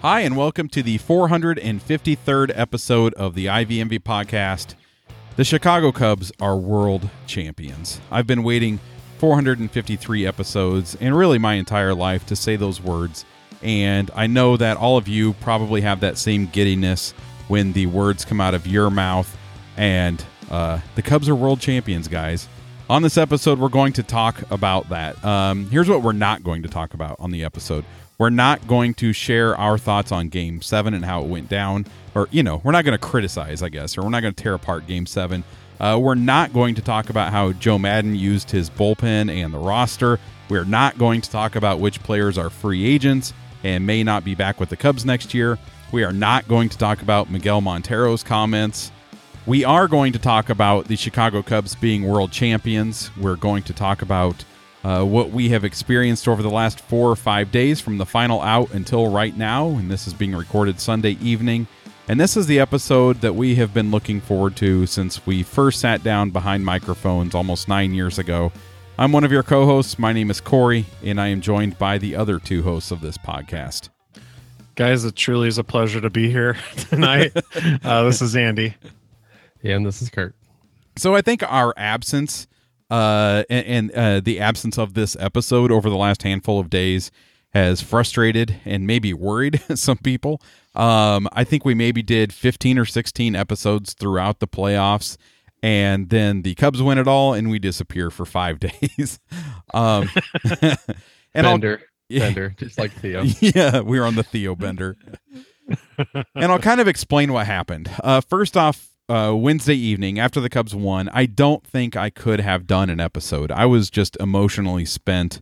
Hi, and welcome to the 453rd episode of the IVMV podcast. The Chicago Cubs are world champions. I've been waiting 453 episodes, and really my entire life, to say those words. And I know that all of you probably have that same giddiness when the words come out of your mouth. And the Cubs are world champions, guys. On this episode, we're going to talk about that. Here's what we're not going to talk about on the episode. We're not going to share our thoughts on Game 7 and how it went down. Or, we're not going to criticize, I guess, or we're not going to tear apart Game 7. We're not going to talk about how Joe Maddon used his bullpen and the roster. We're not going to talk about which players are free agents and may not be back with the Cubs next year. We are not going to talk about Miguel Montero's comments. We are going to talk about the Chicago Cubs being world champions. We're going to talk about what we have experienced over the last 4 or 5 days from the final out until right now, and this is being recorded Sunday evening. And this is the episode that we have been looking forward to since we first sat down behind microphones almost 9 years ago. I'm one of your co-hosts. My name is Corey, and I am joined by the other two hosts of this podcast. Guys, it truly is a pleasure to be here tonight. This is Andy. Yeah, and this is Kurt. So I think our absence and the absence of this episode over the last handful of days has frustrated and maybe worried some people. I think we maybe did 15 or 16 episodes throughout the playoffs, and then the Cubs win it all, and we disappear for 5 days. And Bender, just like Theo. Yeah, we're on the Theo Bender. And I'll kind of explain what happened. First off, Wednesday evening after the Cubs won, I don't think I could have done an episode. I was just emotionally spent.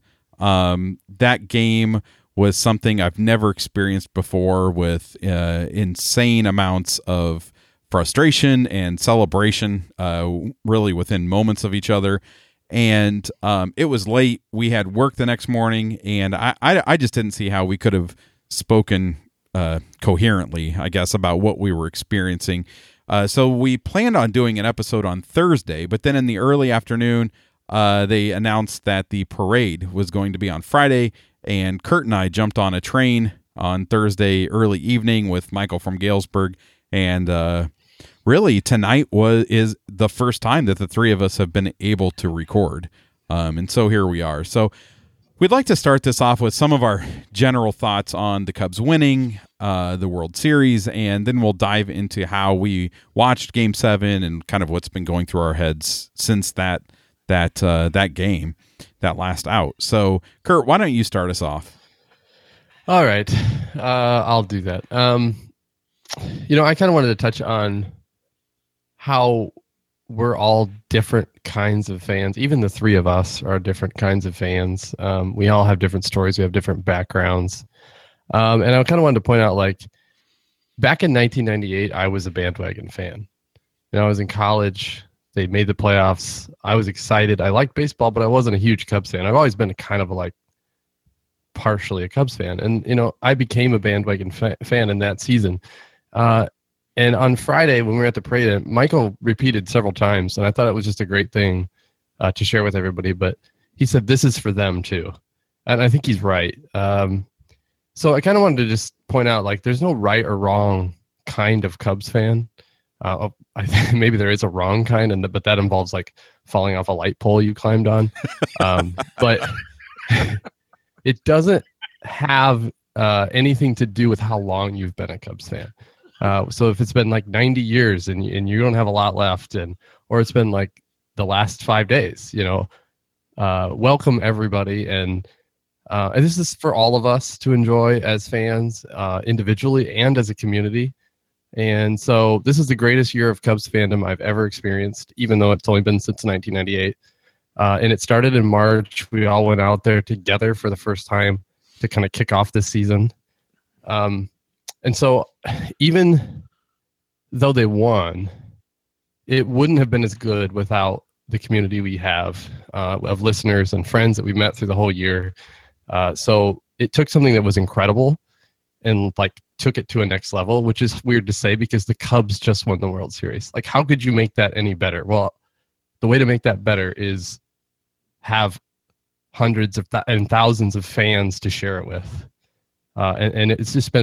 That game was something I've never experienced before, with insane amounts of frustration and celebration, really within moments of each other. And it was late. We had work the next morning, and I just didn't see how we could have spoken coherently, I guess, about what we were experiencing. So we planned on doing an episode on Thursday, but then in the early afternoon, they announced that the parade was going to be on Friday, and Kurt and I jumped on a train on Thursday early evening with Michael from Galesburg, and really tonight is the first time that the three of us have been able to record, and so here we are. So we'd like to start this off with some of our general thoughts on the Cubs winning the World Series, and then we'll dive into how we watched Game 7 and kind of what's been going through our heads since that game, that last out. So, Kurt, why don't you start us off? All right, I'll do that. I kind of wanted to touch on how we're all different kinds of fans. Even the three of us are different kinds of fans. We all have different stories. We have different backgrounds. And I kind of wanted to point out, like, back in 1998, I was a bandwagon fan. I was in college. They made the playoffs. I was excited. I liked baseball, but I wasn't a huge Cubs fan. I've always been partially a Cubs fan. And, I became a bandwagon fan in that season. And on Friday, when we were at the parade, Michael repeated several times, and I thought it was just a great thing to share with everybody. But he said, this is for them, too. And I think he's right. So I kind of wanted to just point out, like, there's no right or wrong kind of Cubs fan. I think maybe there is a wrong kind, but that involves, like, falling off a light pole you climbed on. But it doesn't have anything to do with how long you've been a Cubs fan. So if it's been like 90 years and you don't have a lot left, or it's been like the last 5 days, welcome everybody. And this is for all of us to enjoy as fans, individually and as a community. And so this is the greatest year of Cubs fandom I've ever experienced, even though it's only been since 1998. And it started in March. We all went out there together for the first time to kind of kick off this season. And so even though they won, it wouldn't have been as good without the community we have of listeners and friends that we met through the whole year. So it took something that was incredible and, like, took it to a next level, which is weird to say because the Cubs just won the World Series. Like, how could you make that any better? Well, the way to make that better is have hundreds of and thousands of fans to share it with. And it's just been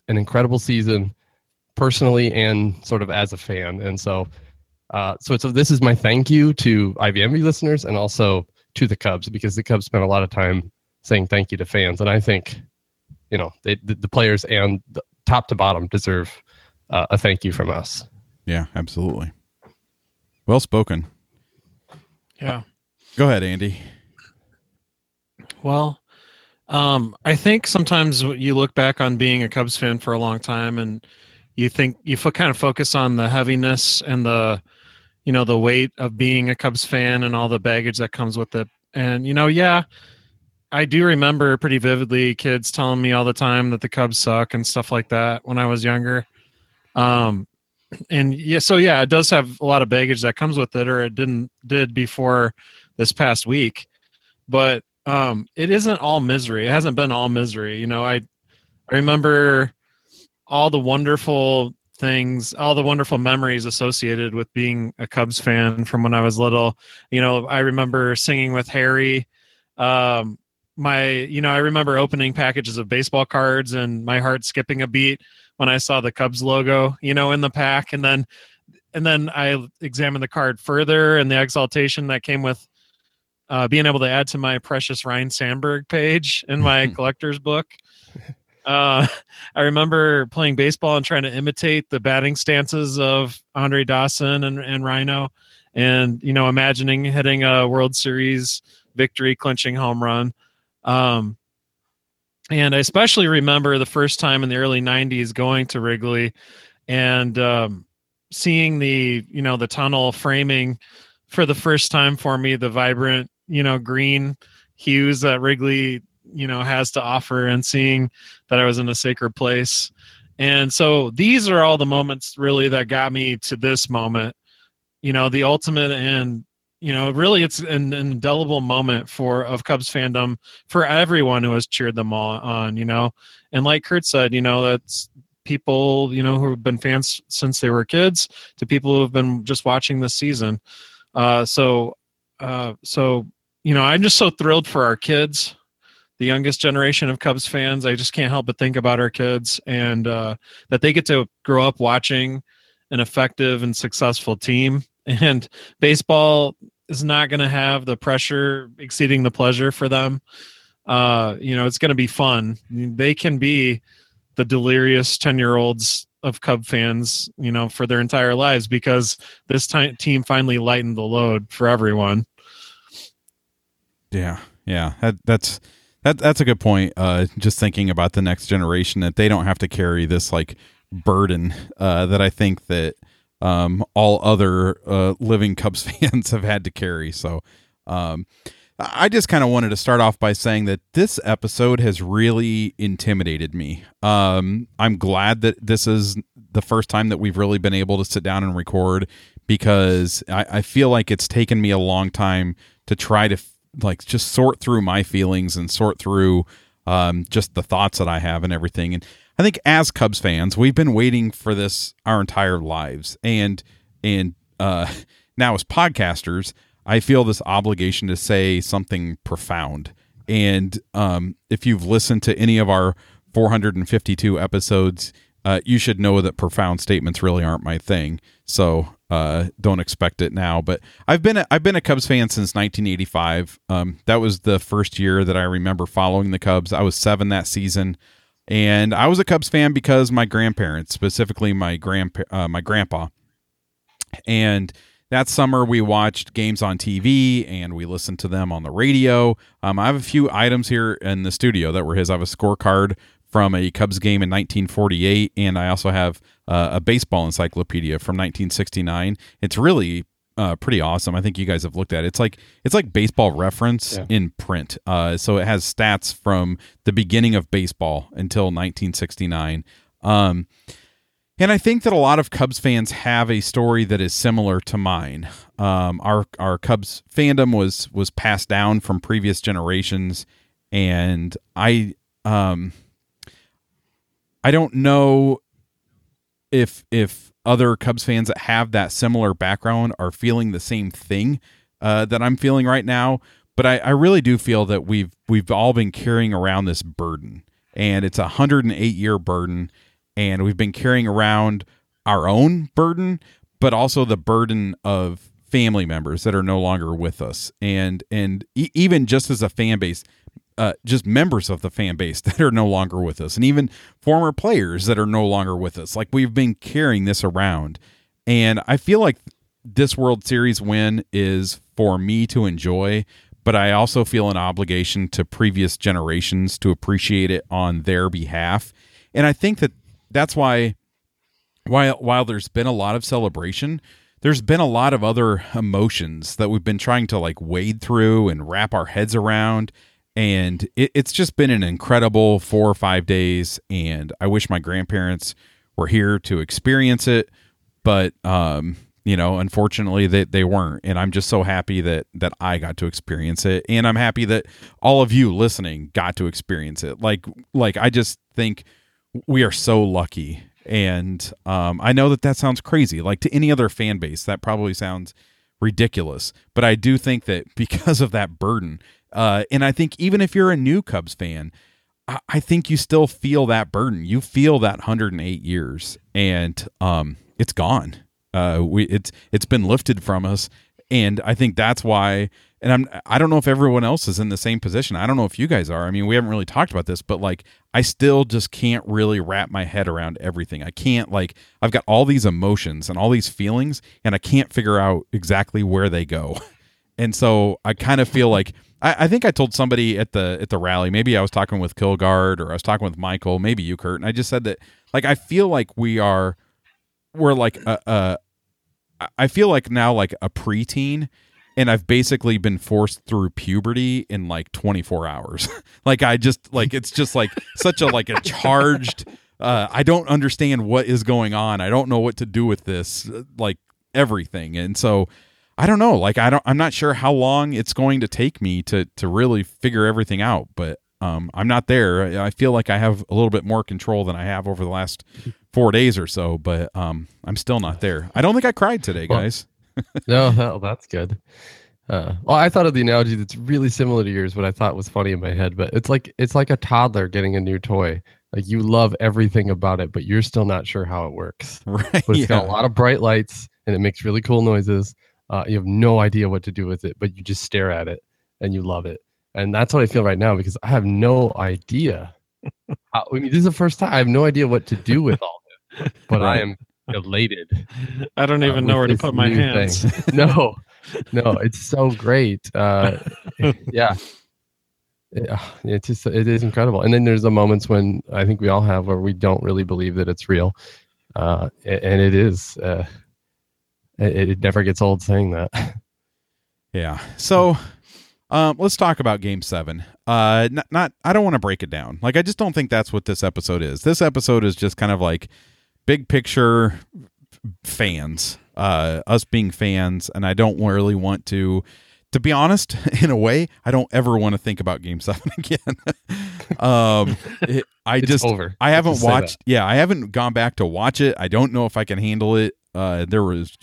an incredible season personally and sort of as a fan. And so, this is my thank you to IVMV listeners and also to the Cubs, because the Cubs spent a lot of time saying thank you to fans. And I think, the players and the top to bottom deserve a thank you from us. Yeah, absolutely. Well spoken. Yeah. Go ahead, Andy. Well, I think sometimes you look back on being a Cubs fan for a long time and you think you kind of focus on the heaviness and the weight of being a Cubs fan and all the baggage that comes with it. And, I do remember pretty vividly kids telling me all the time that the Cubs suck and stuff like that when I was younger. It does have a lot of baggage that comes with it, or it did before this past week. But it isn't all misery. It hasn't been all misery. I remember all the wonderful things, all the wonderful memories associated with being a Cubs fan from when I was little. I remember singing with Harry. I remember opening packages of baseball cards and my heart skipping a beat when I saw the Cubs logo, in the pack. And then I examined the card further, and the exaltation that came with being able to add to my precious Ryan Sandberg page in my collector's book. I remember playing baseball and trying to imitate the batting stances of Andre Dawson and Rhino, and imagining hitting a World Series victory clinching home run. And I especially remember the first time in the early 90s going to Wrigley and seeing the tunnel framing for the first time for me, the vibrant green hues that Wrigley has to offer, and seeing that I was in a sacred place. And so these are all the moments really that got me to this moment, the ultimate, and really it's an indelible moment of Cubs fandom for everyone who has cheered them all on, and like Kurt said, that's people, who have been fans since they were kids to people who have been just watching this season. So I'm just so thrilled for our kids, the youngest generation of Cubs fans. I just can't help but think about our kids, and that they get to grow up watching an effective and successful team. And baseball is not going to have the pressure exceeding the pleasure for them. It's going to be fun. They can be the delirious 10-year-olds of Cub fans, for their entire lives, because this team finally lightened the load for everyone. Yeah. That's a good point. Just thinking about the next generation, that they don't have to carry this like burden that I think that all other living Cubs fans have had to carry. So I just kind of wanted to start off by saying that this episode has really intimidated me. I'm glad that this is the first time that we've really been able to sit down and record, because I feel like it's taken me a long time to try to just sort through my feelings and sort through just the thoughts that I have and everything. And I think as Cubs fans, we've been waiting for this our entire lives. And now as podcasters, I feel this obligation to say something profound. And if you've listened to any of our 452 episodes, you should know that profound statements really aren't my thing. So don't expect it now. But I've been a Cubs fan since 1985. That was the first year that I remember following the Cubs. I was 7 that season. And I was a Cubs fan because my grandparents, specifically my grandpa. And that summer we watched games on TV and we listened to them on the radio. I have a few items here in the studio that were his. I have a scorecard from a Cubs game in 1948, and I also have a baseball encyclopedia from 1969. It's really pretty awesome. I think you guys have looked at it. It's like Baseball Reference in print. So it has stats from the beginning of baseball until 1969. And I think that a lot of Cubs fans have a story that is similar to mine. Our Cubs fandom was passed down from previous generations, and I don't know if other Cubs fans that have that similar background are feeling the same thing that I'm feeling right now. But I really do feel that we've all been carrying around this burden, and it's a 108-year burden. and we've been carrying around our own burden, but also the burden of family members that are no longer with us, and even just as a fan base, just members of the fan base that are no longer with us, and even former players that are no longer with us. Like, we've been carrying this around, and I feel like this World Series win is for me to enjoy, but I also feel an obligation to previous generations to appreciate it on their behalf. And I think that's why while there's been a lot of celebration, there's been a lot of other emotions that we've been trying to like wade through and wrap our heads around. And it's just been an incredible 4 or 5 days. And I wish my grandparents were here to experience it. But, unfortunately they weren't. And I'm just so happy that I got to experience it. And I'm happy that all of you listening got to experience it. Like I just think we are so lucky. And I know that sounds crazy. Like, to any other fan base, that probably sounds ridiculous. But I do think that because of that burden, and I think even if you're a new Cubs fan, I think you still feel that burden. You feel that 108 years, and it's gone. It's been lifted from us, and I think that's why. And I don't know if everyone else is in the same position. I don't know if you guys are. I mean, we haven't really talked about this, but like, I still just can't really wrap my head around everything. I can't, like, I've got all these emotions and all these feelings, and I can't figure out exactly where they go. And so I kind of feel like, I think I told somebody at the rally, maybe I was talking with Kilgard or I was talking with Michael, maybe you, Kurt, and I just said that, like, I feel like we're like I feel like now like a preteen, and I've basically been forced through puberty in like 24 hours. Like, I just, like, it's just like such a, like, a charged, I don't understand what is going on. I don't know what to do with this, like, everything. And so I don't know, like, I'm not sure how long it's going to take me to really figure everything out, but I'm not there. I feel like I have a little bit more control than I have over the last 4 days or so, but I'm still not there. I don't think I cried today, guys. No, that's good. Well, I thought of the analogy that's really similar to yours, but I thought was funny in my head. But it's like a toddler getting a new toy. Like, you love everything about it, but you're still not sure how it works. Right? But it's got a lot of bright lights, and it makes really cool noises. You have no idea what to do with it, but you just stare at it and you love it. And that's what I feel right now, because I have no idea. I mean, this is the first time I have no idea what to do with all this, but right. I am elated. I don't even know where to put my hands. No, it's so great. Yeah. It is incredible. And then there's the moments when I think we all have where we don't really believe that it's real. And it is. It never gets old saying that. Yeah. So let's talk about Game 7. I don't want to break it down. Like, I just don't think that's what this episode is. This episode is just kind of like big picture fans, us being fans, and I don't really want to be honest, in a way, I don't ever want to think about Game 7 again. It's over. I haven't watched. Yeah, I haven't gone back to watch it. I don't know if I can handle it. I've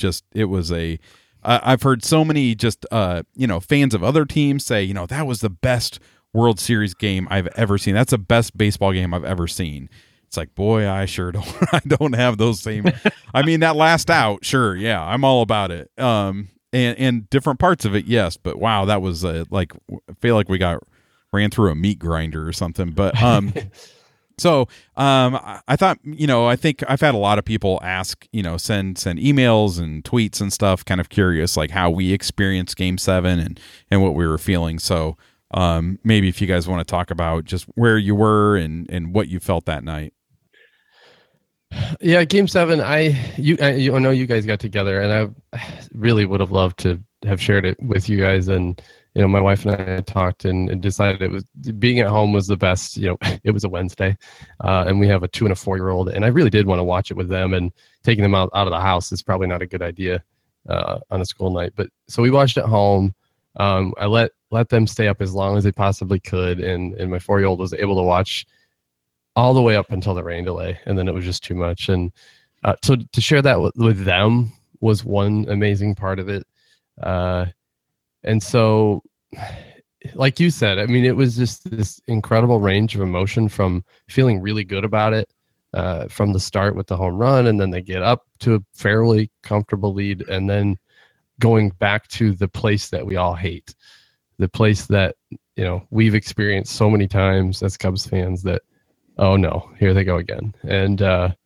heard so many just fans of other teams say, that was the best World Series game I've ever seen. That's the best baseball game I've ever seen. It's like, boy, I sure don't. I don't have those same. I mean, that last out, sure, yeah, I'm all about it. And different parts of it, yes, but wow, that was like, I feel like we ran through a meat grinder or something. But so I thought, I think I've had a lot of people ask, send emails and tweets and stuff, kind of curious, like how we experienced Game 7 and what we were feeling. So maybe if you guys want to talk about just where you were and what you felt that night. Yeah, Game 7. I know you guys got together, and I really would have loved to have shared it with you guys. And my wife and I had talked and decided it was being at home was the best. It was a Wednesday, and we have a 2 and a 4-year-old, and I really did want to watch it with them. And taking them out of the house is probably not a good idea on a school night. But so we watched at home. I let them stay up as long as they possibly could, and my 4-year-old was able to watch all the way up until the rain delay, and then it was just too much. And so to share that with them was one amazing part of it. And so, like you said, I mean, it was just this incredible range of emotion from feeling really good about it from the start with the home run, and then they get up to a fairly comfortable lead, and then going back to the place that we all hate, the place that, you know, we've experienced so many times as Cubs fans that, oh no, here they go again. And,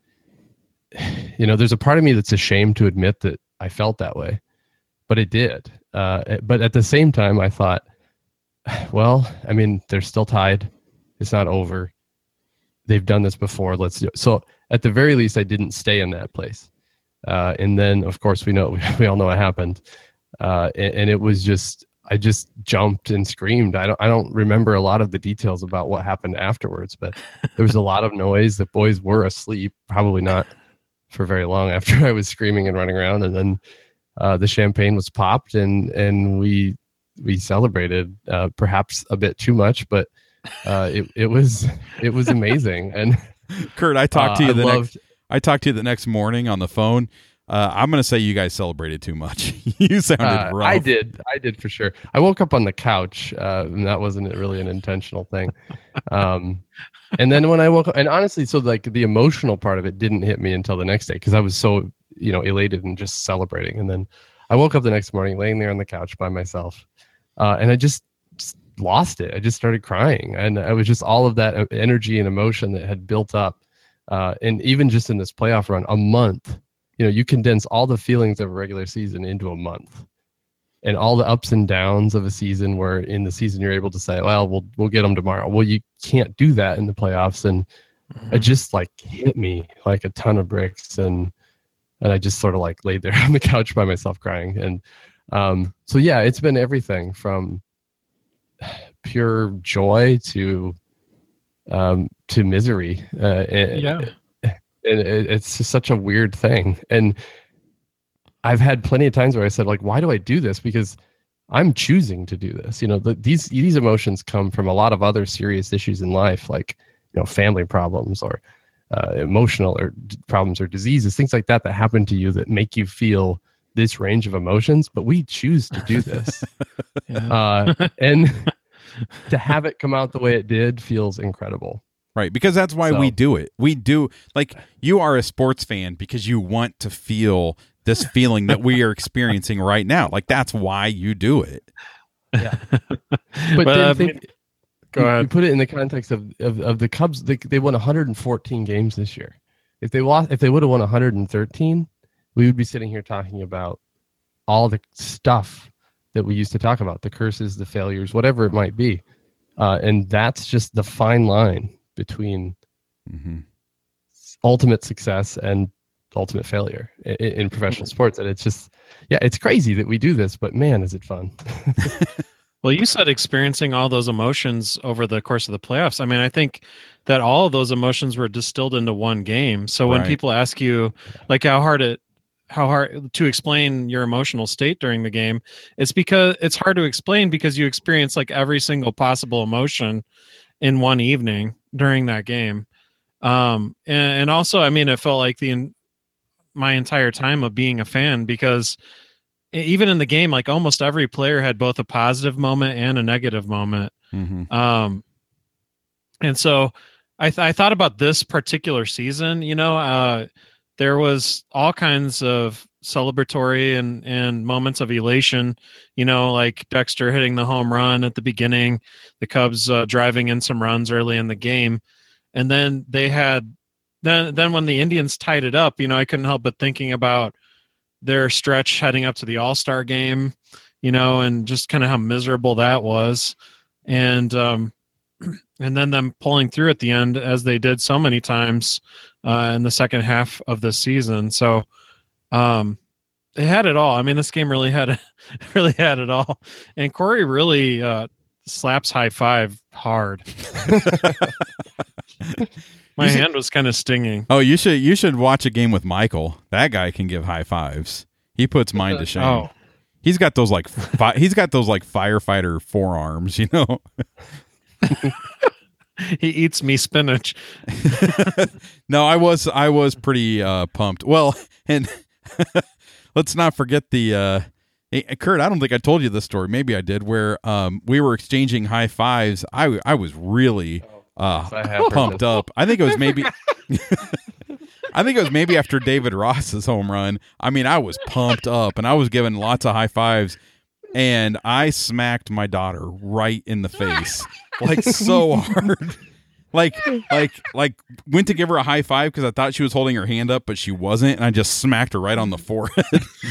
you know, there's a part of me that's ashamed to admit that I felt that way, but it did. But at the same time, I thought, well, I mean, they're still tied. It's not over. They've done this before. Let's do it. So at the very least, I didn't stay in that place. And then, of course, we all know what happened. And it was just, I just jumped and screamed. I don't remember a lot of the details about what happened afterwards, but there was a lot of noise. The boys were asleep, probably not for very long after I was screaming and running around. And then the champagne was popped, and we celebrated, perhaps a bit too much, but it was amazing. And Kurt, I talked to you the next morning on the phone. I'm going to say you guys celebrated too much. You sounded rough. I did for sure. I woke up on the couch, and that wasn't really an intentional thing. And then when I woke up, and honestly, so like the emotional part of it didn't hit me until the next day, because I was so, you know, elated and just celebrating. And then I woke up the next morning laying there on the couch by myself, and I just lost it. I just started crying, and I was just all of that energy and emotion that had built up. And even just in this playoff run, a month, you know, you condense all the feelings of a regular season into a month, and all the ups and downs of a season, where in the season you're able to say, well, we'll get them tomorrow. Well, you can't do that in the playoffs. And it just like hit me like a ton of bricks. And I just sort of like laid there on the couch by myself crying. And so, yeah, it's been everything from pure joy to misery. And it's just such a weird thing. And I've had plenty of times where I said, like, why do I do this? Because I'm choosing to do this. You know, these emotions come from a lot of other serious issues in life, like, you know, family problems, or emotional or problems or diseases, things like that happen to you that make you feel this range of emotions. But we choose to do this. And to have it come out the way it did feels incredible. Right, because that's why we do it. We do, like, you are a sports fan because you want to feel this feeling that we are experiencing right now. Like, that's why you do it. Yeah. But then go ahead. You put it in the context of the Cubs. They won 114 games this year. If they would have won 113, we would be sitting here talking about all the stuff that we used to talk about, the curses, the failures, whatever it might be. And that's just the fine line between ultimate success and ultimate failure in professional sports. And it's just, yeah, it's crazy that we do this, but man, is it fun. Well, you said experiencing all those emotions over the course of the playoffs. I mean, I think that all of those emotions were distilled into one game. So when people ask you, like, how hard to explain your emotional state during the game, it's because it's hard to explain because you experience like every single possible emotion in one evening during that game. And also, I mean, it felt like my entire time of being a fan, because even in the game, like almost every player had both a positive moment and a negative moment. And so I thought about this particular season, you know, there was all kinds of celebratory and moments of elation, you know, like Dexter hitting the home run at the beginning, the Cubs driving in some runs early in the game. And then they had, then when the Indians tied it up, you know, I couldn't help but thinking about their stretch heading up to the All-Star game, you know, and just kind of how miserable that was. And then them pulling through at the end, as they did so many times in the second half of the season. So they had it all. I mean, this game really had it all. And Corey really slaps high five hard. My hand was kind of stinging. Oh, you should watch a game with Michael. That guy can give high fives. He puts mine to shame. Oh. He's got those like firefighter forearms, you know. He eats me spinach. No, I was pretty pumped. Well, and let's not forget the Kurt, I don't think I told you this story. Maybe I did, where we were exchanging high fives. I was really Yes, I have heard pumped this. up. I think it was maybe I think it was maybe after David Ross's home run. I mean, I was pumped up and I was giving lots of high fives, and I smacked my daughter right in the face, like so hard. Like went to give her a high five because I thought she was holding her hand up, but she wasn't, and I just smacked her right on the forehead.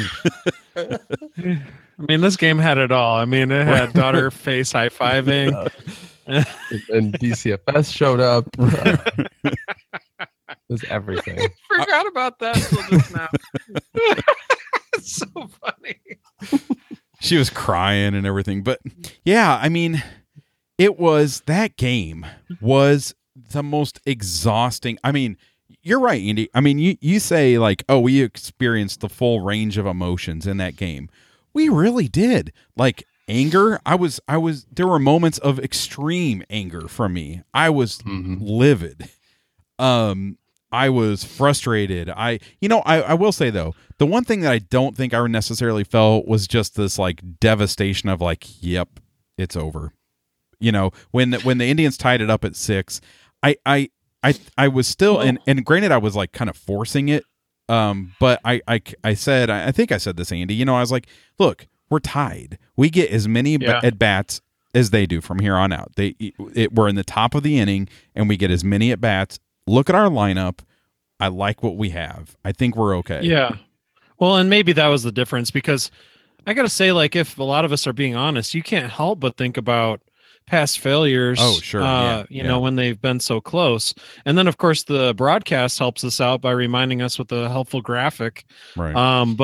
I mean, this game had it all. I mean, it had daughter face high fiving. And DCFS showed up. It was everything. I forgot about that until just now. It's so funny. She was crying and everything. But yeah, I mean, that game was the most exhausting. I mean, you're right, Andy. I mean, you say like, oh, we experienced the full range of emotions in that game. We really did. Like anger, there were moments of extreme anger from me. I was livid. I was frustrated. I will say though, the one thing that I don't think I necessarily felt was just this like devastation of like, yep, it's over. You know, when the Indians tied it up at 6, I was still, and granted I was like kind of forcing it. But I said, I think I said this, Andy, you know, I was like, look, we're tied. We get as many at bats as they do from here on out. We're in the top of the inning and we get as many at bats. Look at our lineup. I like what we have. I think we're okay. Yeah. Well, and maybe that was the difference, because I got to say, like, if a lot of us are being honest, you can't help but think about past failures. Oh, sure. You know, when they've been so close. And then, of course, the broadcast helps us out by reminding us with a helpful graphic. Right.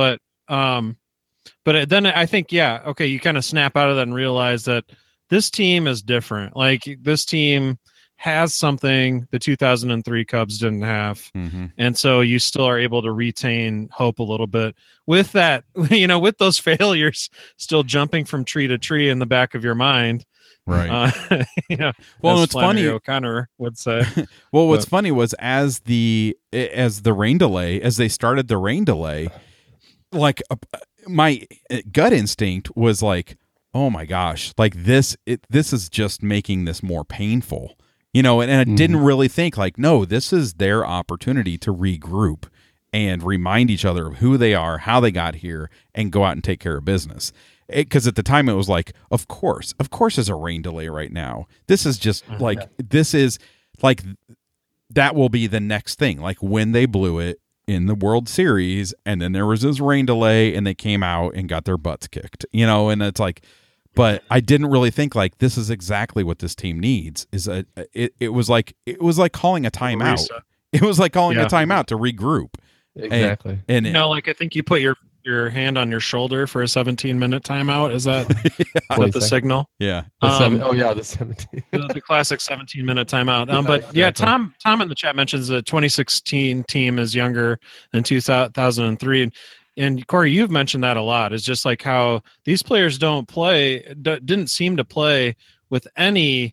But then I think, okay, you kind of snap out of that and realize that this team is different. Like, this team has something the 2003 Cubs didn't have. Mm-hmm. And so you still are able to retain hope a little bit with that, you know, with those failures still jumping from tree to tree in the back of your mind. Right. You know, well, as it's funny. O'Connor would say. Well, what's funny was as the rain delay, as they started the rain delay, like my gut instinct was like, oh my gosh, like this is just making this more painful, you know, and I didn't really think like, no, this is their opportunity to regroup and remind each other of who they are, how they got here, and go out and take care of business. Because at the time it was like, of course there's a rain delay right now. This is just like, this is like, that will be the next thing. Like when they blew it in the World Series, and then there was this rain delay and they came out and got their butts kicked, you know, and it's like, but I didn't really think like, this is exactly what this team needs it was like calling a timeout. It was like calling a timeout to regroup. Exactly. And you know, like I think you put your hand on your shoulder for a 17-minute timeout. Is that the signal? Yeah. The 17. The classic 17-minute timeout. But yeah, Tom in the chat mentions the 2016 team is younger than 2003. And Corey, you've mentioned that a lot. It's just like how these players didn't seem to play with any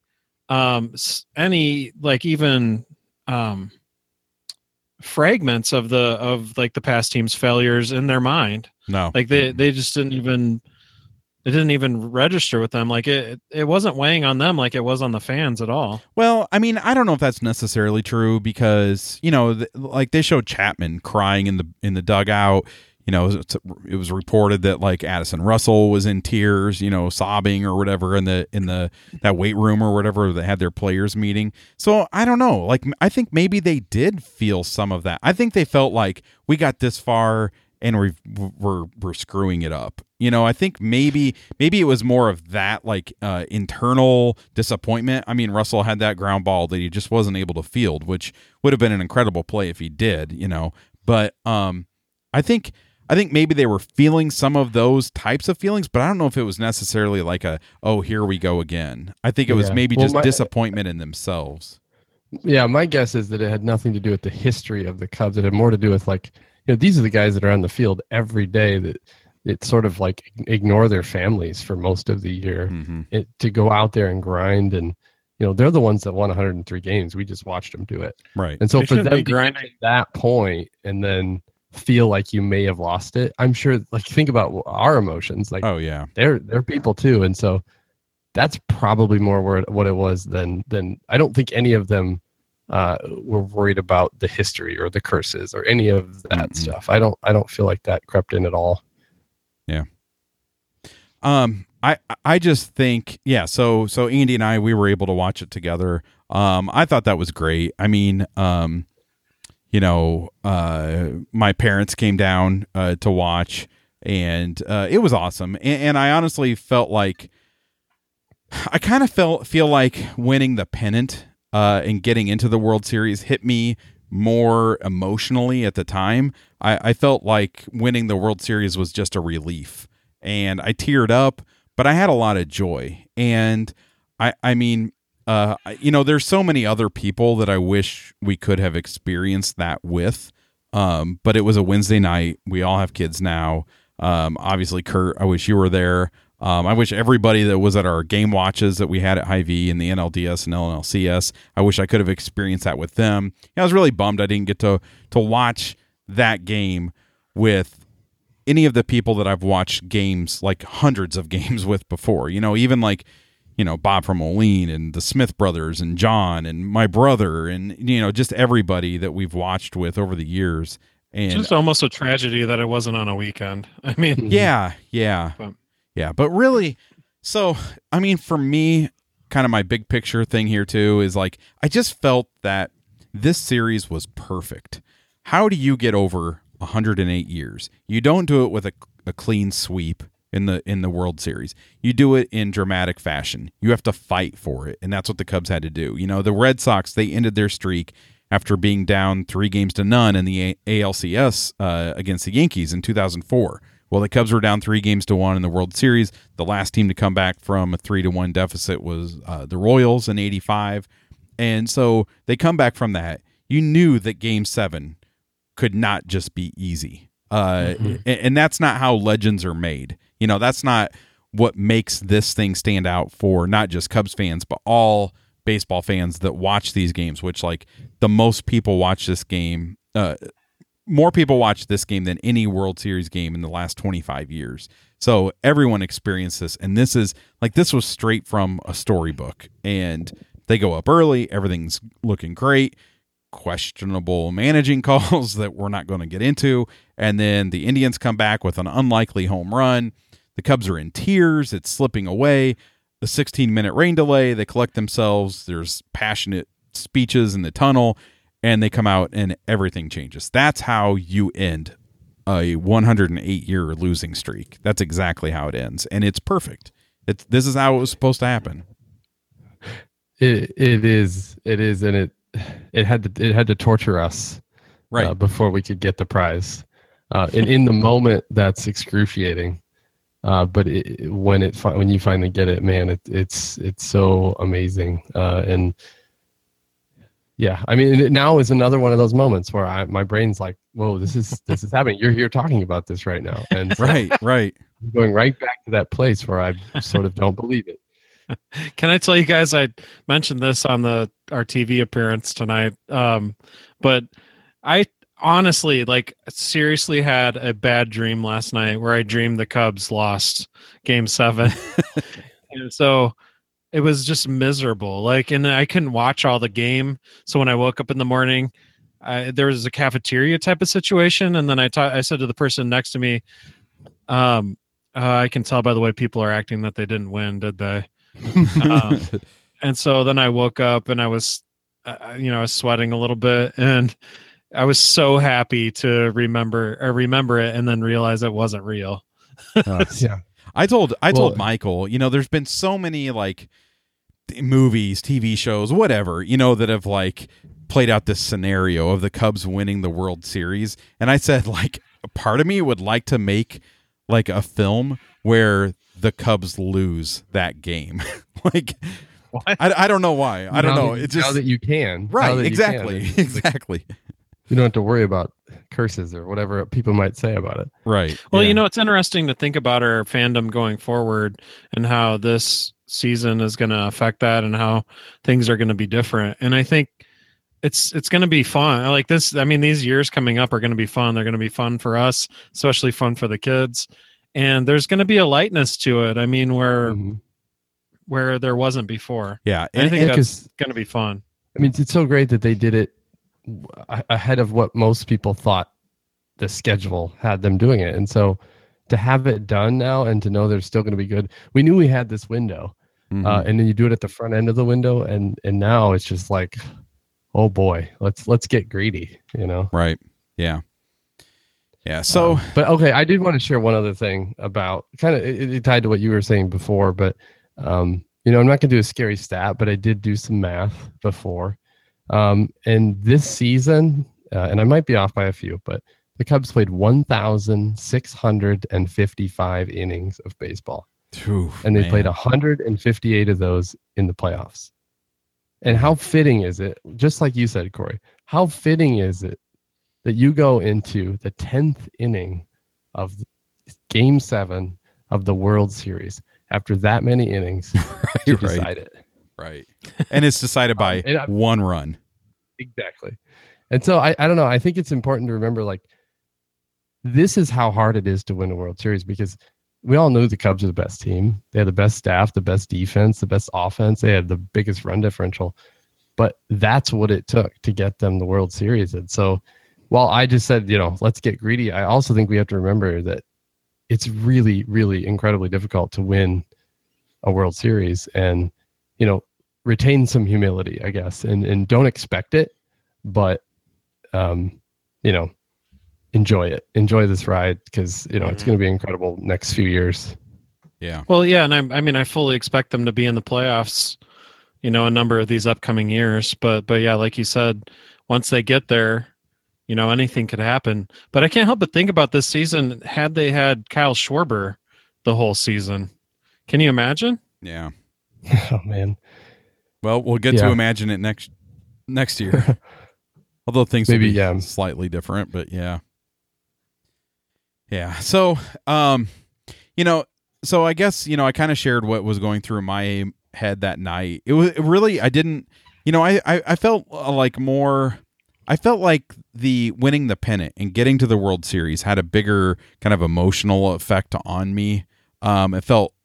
like even fragments of the past team's failures in their mind. No, like they just didn't even register with them. Like it wasn't weighing on them like it was on the fans at all. Well, I mean, I don't know if that's necessarily true, because, you know, like they showed Chapman crying in the dugout. You know, it was reported that like Addison Russell was in tears, you know, sobbing or whatever in that weight room or whatever they had their players meeting. So I don't know. Like, I think maybe they did feel some of that. I think they felt like we got this far and we're screwing it up. You know, I think maybe it was more of that like internal disappointment. I mean, Russell had that ground ball that he just wasn't able to field, which would have been an incredible play if he did. You know, but I think maybe they were feeling some of those types of feelings, but I don't know if it was necessarily like oh, here we go again. I think it was maybe just disappointment in themselves. Yeah, my guess is that it had nothing to do with the history of the Cubs. It had more to do with like, you know, these are the guys that are on the field every day that it sort of like ignore their families for most of the year to go out there and grind. And, you know, they're the ones that won 103 games. We just watched them do it. Right. And so for them to get to that point and then feel like you may have lost it, I'm sure, like, think about our emotions. Like, oh yeah, they're people too. And so that's probably more what it was than I don't think any of them were worried about the history or the curses or any of that stuff. I don't feel like that crept in at all. Yeah. I just think, yeah. So Andy and I, we were able to watch it together. I thought that was great. I mean, you know, my parents came down to watch, and it was awesome. And I honestly felt like I kind of feel like winning the pennant and getting into the World Series hit me more emotionally at the time. I felt like winning the World Series was just a relief, and I teared up, but I had a lot of joy. And I mean, you know, there's so many other people that I wish we could have experienced that with. But it was a Wednesday night. We all have kids now. Obviously, Kurt, I wish you were there. I wish everybody that was at our game watches that we had at Hy-Vee and the NLDS and LNLCS, I wish I could have experienced that with them. I was really bummed I didn't get to watch that game with any of the people that I've watched games, like hundreds of games with before. You know, even like, you know, Bob from Moline and the Smith brothers and John and my brother and, you know, just everybody that we've watched with over the years. And it's just almost a tragedy that it wasn't on a weekend. I mean, yeah. But really, so, I mean, for me, kind of my big picture thing here too is like, I just felt that this series was perfect. How do you get over 108 years? You don't do it with a clean sweep in the World Series. You do it in dramatic fashion. You have to fight for it, and that's what the Cubs had to do. You know, the Red Sox, they ended their streak after being down 3-0 in the ALCS against the Yankees in 2004. Well, the Cubs were down 3-1 in the World Series. The last team to come back from a 3-1 deficit was the Royals in '85. And so they come back from that. You knew that Game 7 could not just be easy. And that's not how legends are made. You know, that's not what makes this thing stand out for not just Cubs fans, but all baseball fans that watch these games, which, like, the most people watch this game, more people watch this game than any World Series game in the last 25 years. So everyone experienced this, and this was straight from a storybook. And they go up early, everything's looking great, questionable managing calls that we're not going to get into, and then the Indians come back with an unlikely home run. The Cubs are in tears, it's slipping away. The 16-minute rain delay, they collect themselves, there's passionate speeches in the tunnel, and they come out and everything changes. That's how you end a 108-year losing streak. That's exactly how it ends, and it's perfect. This is how it was supposed to happen. It is, and it had to torture us, right, before we could get the prize. And in the moment, that's excruciating. But when you finally get it, man, it's so amazing. And yeah, I mean, now is another one of those moments where my brain's like, whoa, this is happening. You're here talking about this right now, and right, going right back to that place where I sort of don't believe it. Can I tell you guys, I mentioned this on our TV appearance tonight, but I honestly, like, seriously had a bad dream last night where I dreamed the Cubs lost Game 7. And so it was just miserable. Like, and I couldn't watch all the game. So when I woke up in the morning, there was a cafeteria type of situation. And then I said to the person next to me, I can tell by the way people are acting that they didn't win, did they? And so then I woke up and I was, I was sweating a little bit, and I was so happy to remember it and then realize it wasn't real. Yeah. I told Michael, there's been so many, like, movies, TV shows, whatever, that have, like, played out this scenario of the Cubs winning the World Series. And I said, like, part of me would like to make, like, a film where the Cubs lose that game. Like, I don't know why. I don't know. It's just now that you can. Right. Exactly. Exactly. You don't have to worry about curses or whatever people might say about it. Right. Well, it's interesting to think about our fandom going forward and how this season is going to affect that and how things are going to be different. And I think it's going to be fun. I like this. I mean, these years coming up are going to be fun. They're going to be fun for us, especially fun for the kids. And there's going to be a lightness to it. I mean, where where there wasn't before. Yeah, And I think and that's going to be fun. I mean, it's so great that they did it ahead of what most people thought the schedule had them doing it. And so to have it done now and to know they're still going to be good, we knew we had this window. And then you do it at the front end of the window, and now it's just like, oh boy, let's get greedy, you know? Right. Yeah. Yeah. So, but okay, I did want to share one other thing about kind of it tied to what you were saying before, but I'm not going to do a scary stat, but I did do some math before. And this season, and I might be off by a few, but the Cubs played 1,655 innings of baseball. And they played 158 of those in the playoffs. And how fitting is it, just like you said, Corey, how fitting is it that you go into the 10th inning of Game 7 of the World Series after that many innings to decide it? Right. And it's decided by one run. Exactly. And so I don't know. I think it's important to remember, like, this is how hard it is to win a World Series, because we all knew the Cubs are the best team. They had the best staff, the best defense, the best offense. They had the biggest run differential. But that's what it took to get them the World Series. And so while I just said, let's get greedy, I also think we have to remember that it's really, really incredibly difficult to win a World Series, and, retain some humility, I guess, and don't expect it, but, enjoy it. Enjoy this ride, because, it's going to be incredible next few years. Yeah. Well, yeah. And I fully expect them to be in the playoffs, a number of these upcoming years. But yeah, like you said, once they get there, anything could happen. But I can't help but think about this season, had they had Kyle Schwarber the whole season. Can you imagine? Yeah. Oh, man. Well, we'll get to imagine it next year. Although things will be slightly different, but yeah. Yeah. So, so I guess, I kind of shared what was going through my head that night. It was really, I didn't, I felt like I felt like the winning the pennant and getting to the World Series had a bigger kind of emotional effect on me. It felt,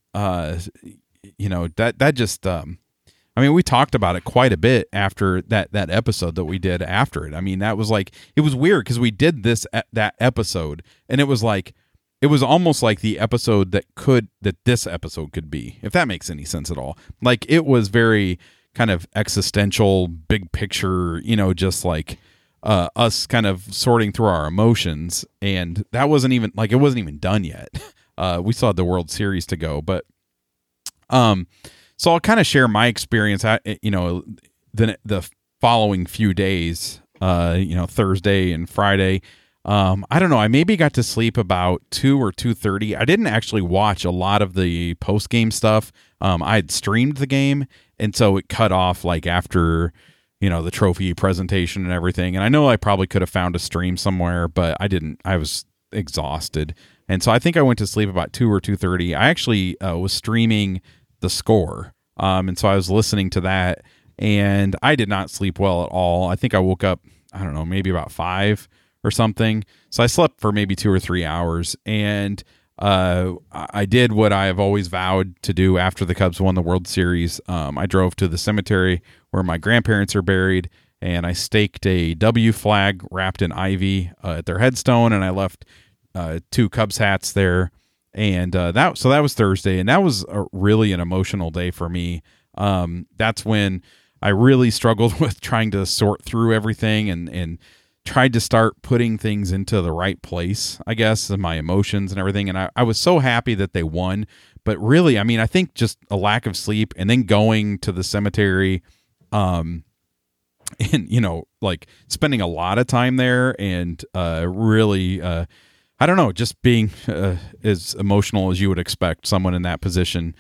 that just, we talked about it quite a bit after that episode that we did after it. I mean, that was like, it was weird because we did that episode, and it was almost like the episode that this episode could be, if that makes any sense at all. Like, it was very kind of existential, big picture, just like us kind of sorting through our emotions. And that wasn't even like, it wasn't even done yet. We still had the World Series to go, but so I'll kind of share my experience at, the following few days, Thursday and Friday. I don't know. I maybe got to sleep about 2 or 2:30. I didn't actually watch a lot of the post game stuff. I had streamed the game, and so it cut off like after, the trophy presentation and everything. And I know I probably could have found a stream somewhere, but I didn't. I was exhausted, and so I think I went to sleep about 2 or 2:30. I actually was streaming the score, and so I was listening to that, and I did not sleep well at all. I think I woke up, I don't know, maybe about 5 or something. So I slept for maybe 2 or 3 hours, and I did what I have always vowed to do after the Cubs won the World Series. I drove to the cemetery where my grandparents are buried, and I staked a W flag wrapped in ivy at their headstone, and I left 2 Cubs hats there. And that was Thursday, and that was really an emotional day for me. That's when I really struggled with trying to sort through everything and tried to start putting things into the right place, I guess, and my emotions and everything. And I was so happy that they won, but really, I think just a lack of sleep and then going to the cemetery, and like spending a lot of time there and really, I don't know, just being as emotional as you would expect someone in that position.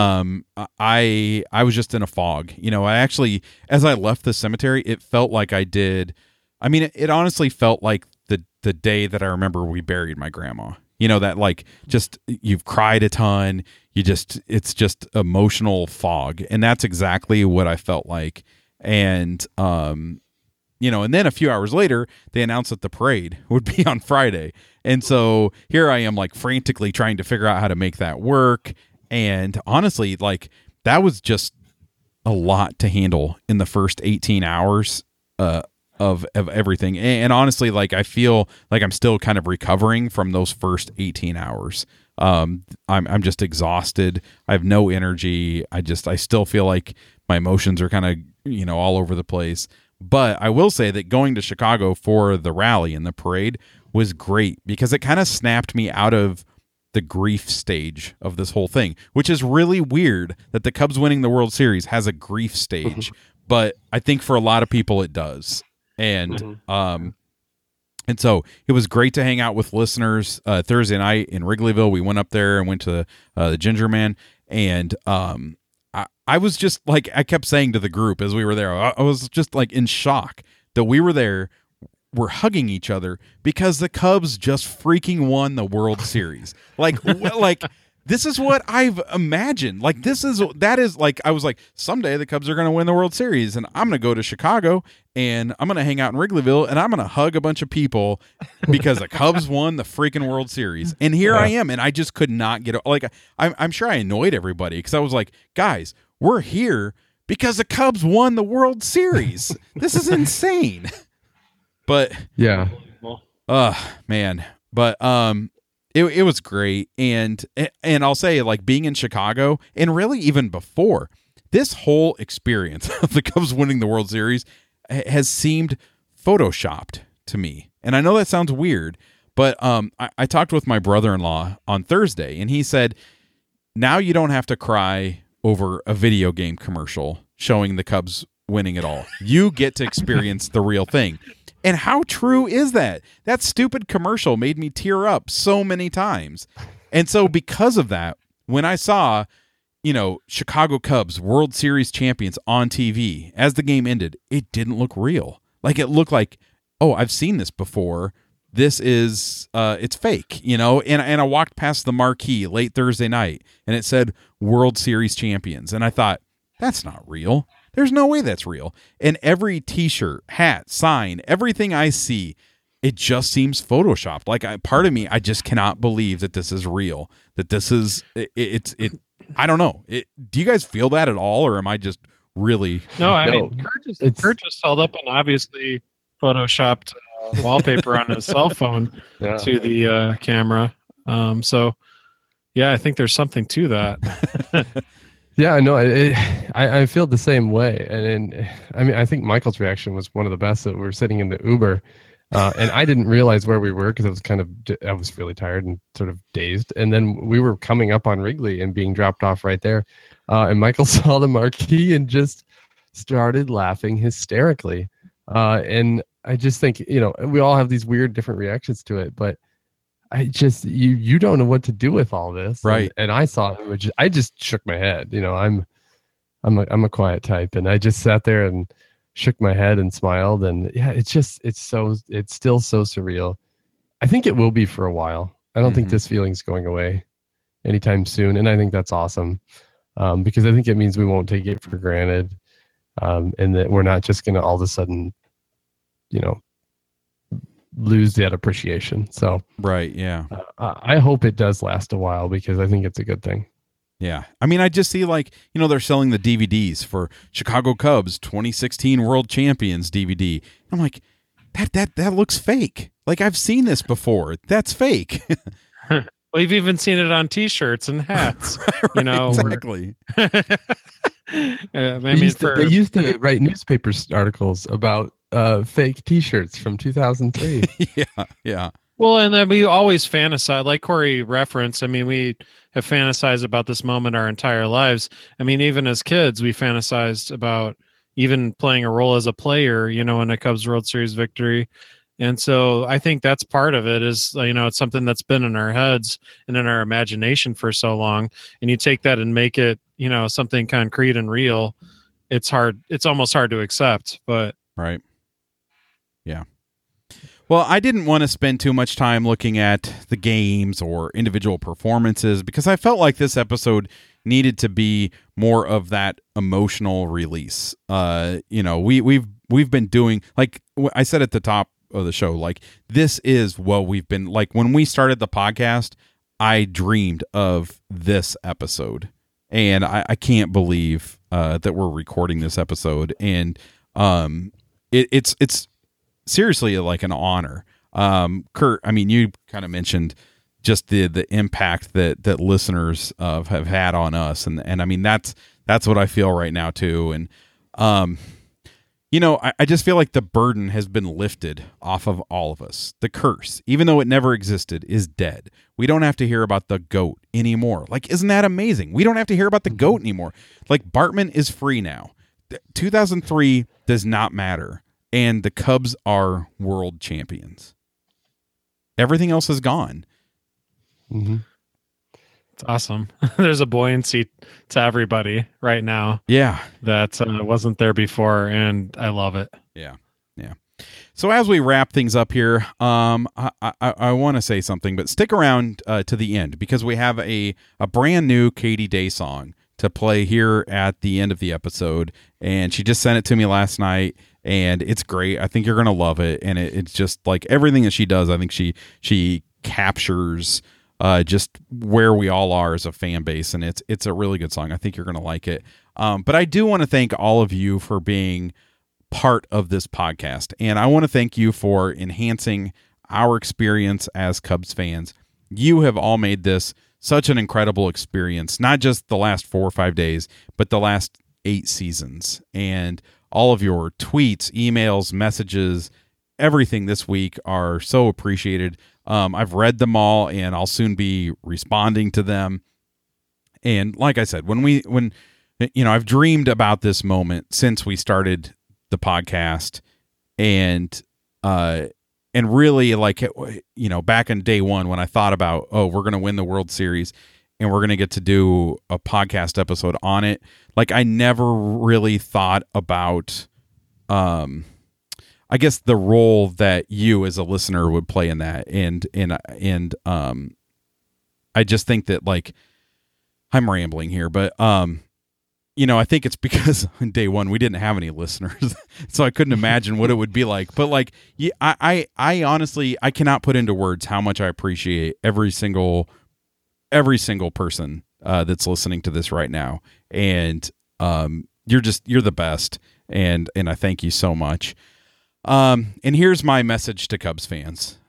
I was just in a fog. I actually, as I left the cemetery, it felt like I did. It honestly felt like the day that I remember we buried my grandma. That like just you've cried a ton. It's just emotional fog, and that's exactly what I felt like. And and then a few hours later, they announced that the parade would be on Friday. And so here I am, like frantically trying to figure out how to make that work. And honestly, like that was just a lot to handle in the first 18 hours of everything. And honestly, like, I feel like I'm still kind of recovering from those first 18 hours. I'm just exhausted. I have no energy. I still feel like my emotions are kind of, all over the place. But I will say that going to Chicago for the rally and the parade was great because it kind of snapped me out of the grief stage of this whole thing, which is really weird that the Cubs winning the World Series has a grief stage, but I think for a lot of people it does. And and so it was great to hang out with listeners Thursday night in Wrigleyville. We went up there and went to the Ginger Man, and I was just like, I kept saying to the group as we were there, I was just like in shock that we were there. We're hugging each other because the Cubs just freaking won the World Series. Like this is what I've imagined. Like that is like, I was like, someday the Cubs are going to win the World Series and I'm going to go to Chicago and I'm going to hang out in Wrigleyville and I'm going to hug a bunch of people because the Cubs won the freaking World Series. And here I am. And I just could not get, like, I'm sure I annoyed everybody because I was like, guys, we're here because the Cubs won the World Series. This is insane. But yeah, man, but it was great, and I'll say, like, being in Chicago, and really even before, this whole experience of the Cubs winning the World Series has seemed photoshopped to me. And I know that sounds weird, but I talked with my brother-in-law on Thursday, and he said, now you don't have to cry over a video game commercial showing the Cubs winning it all. You get to experience the real thing. And how true is that? That stupid commercial made me tear up so many times. And so because of that, when I saw, Chicago Cubs World Series champions on TV as the game ended, it didn't look real. Like, it looked like, oh, I've seen this before. This is, it's fake, and I walked past the marquee late Thursday night and it said World Series champions. And I thought, that's not real. There's no way that's real. And every t-shirt, hat, sign, everything I see, it just seems photoshopped. Like, part of me, I just cannot believe that this is real, that this is, I don't know. Do you guys feel that at all? Or am I just really? No, I mean, Kurt just held up an obviously photoshopped wallpaper on his cell phone to the camera. So yeah, I think there's something to that. Yeah, no, I feel the same way, and I mean, I think Michael's reaction was one of the best. That we were sitting in the Uber, and I didn't realize where we were because I was really tired and sort of dazed. And then we were coming up on Wrigley and being dropped off right there, and Michael saw the marquee and just started laughing hysterically. And I just think, we all have these weird different reactions to it, but I just, you don't know what to do with all this. Right. And I saw it, I just shook my head. I'm a quiet type, and I just sat there and shook my head and smiled. And yeah, it's still so surreal. I think it will be for a while. I don't think this feeling's going away anytime soon. And I think that's awesome. Because I think it means we won't take it for granted. And that we're not just going to all of a sudden, lose that appreciation. So right, yeah. I hope it does last a while because I think it's a good thing. Yeah. I mean, I just see, like, they're selling the DVDs for Chicago Cubs 2016 World Champions DVD. I'm like, that looks fake. Like, I've seen this before. That's fake. We've even seen it on T-shirts and hats. Right, exactly. They used to write newspaper articles about fake T-shirts from 2003. Yeah. Well, and then we always fantasize, like Corey referenced. I mean, we have fantasized about this moment our entire lives. I mean, even as kids, we fantasized about even playing a role as a player, in a Cubs World Series victory. And so I think that's part of it is, it's something that's been in our heads and in our imagination for so long. And you take that and make it, something concrete and real. It's hard. It's almost hard to accept, but. Right. Yeah. Well, I didn't want to spend too much time looking at the games or individual performances because I felt like this episode needed to be more of that emotional release. We've been doing, like I said at the top of the show, like, this is what we've been, like, when we started the podcast, I dreamed of this episode. and I can't believe that we're recording this episode, and it's seriously like an honor. Kurt, I mean, you kind of mentioned just the impact that listeners have had on us, and I mean that's what I feel right now too, and I just feel like the burden has been lifted off of all of us. The curse, even though it never existed, is dead. We don't have to hear about the GOAT anymore. Like, isn't that amazing? We don't have to hear about the GOAT anymore. Like, Bartman is free now. 2003 does not matter, and the Cubs are world champions. Everything else is gone. Mm-hmm. It's awesome. There's a buoyancy to everybody right now. Yeah. That wasn't there before, and I love it. Yeah. So as we wrap things up here, I want to say something, but stick around to the end, because we have a brand new Katie Day song to play here at the end of the episode, and she just sent it to me last night, and it's great. I think you're going to love it, and it's just like everything that she does. I think she captures just where we all are as a fan base, and it's a really good song. I think you're going to like it. But I do want to thank all of you for being part of this podcast, and I want to thank you for enhancing our experience as Cubs fans. You have all made this such an incredible experience, not just the last 4 or 5 days, but the last 8 seasons, and all of your tweets, emails, messages, everything this week are so appreciated. I've read them all, and I'll soon be responding to them. And like I said, when I've dreamed about this moment since we started the podcast, and really, like, back in day one, when I thought about, we're going to win the World Series and we're going to get to do a podcast episode on it. Like, I never really thought about, I guess, the role that you as a listener would play in that. And I just think that, like, I'm rambling here, but, I think it's because on day one we didn't have any listeners, so I couldn't imagine what it would be like. But like, yeah, I honestly, I cannot put into words how much I appreciate every single person that's listening to this right now. And you're the best, and I thank you so much. And here's my message to Cubs fans: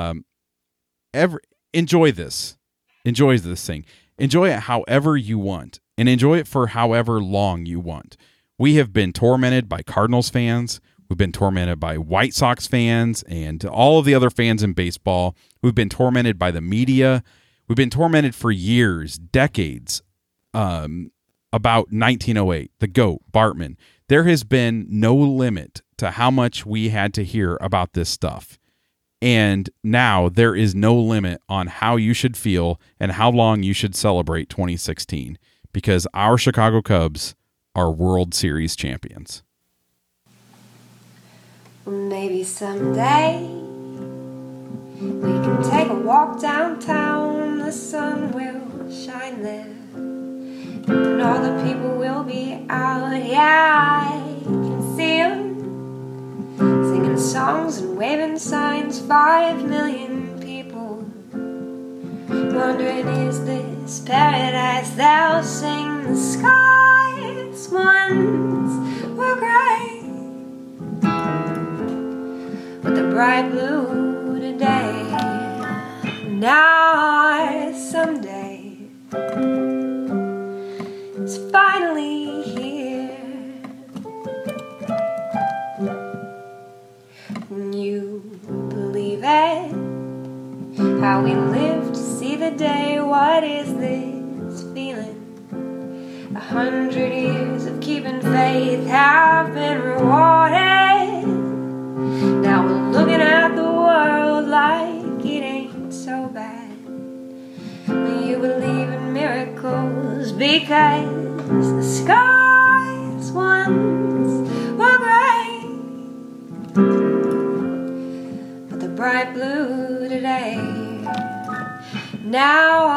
enjoy this thing. Enjoy it however you want, and enjoy it for however long you want. We have been tormented by Cardinals fans. We've been tormented by White Sox fans and all of the other fans in baseball. We've been tormented by the media. We've been tormented for years, decades, about 1908, the GOAT, Bartman. There has been no limit to how much we had to hear about this stuff. And now there is no limit on how you should feel and how long you should celebrate 2016, because our Chicago Cubs are World Series champions. Maybe someday we can take a walk downtown. The sun will shine there, and all the people will be out. Yeah, I can see them singing songs and waving signs. 5 million people wondering, is this paradise? They'll sing, the skies once were gray, but the bright blue today now someday is finally here. You believe it? How we live to see the day. What is this feeling? 100 years of keeping faith have been rewarded. Now we're looking at the world like it ain't so bad. You believe in miracles because the skies once were gray, but the bright blue today now